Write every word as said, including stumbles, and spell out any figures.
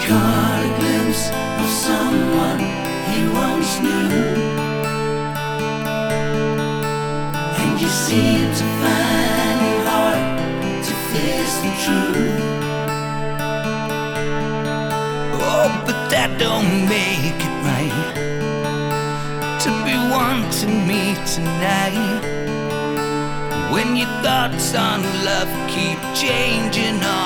caught a glimpse of someone he once knew, and you seem to find it hard to face the truth. Oh, but that don't make it right to be wanting me tonight, when your thoughts on love keep changing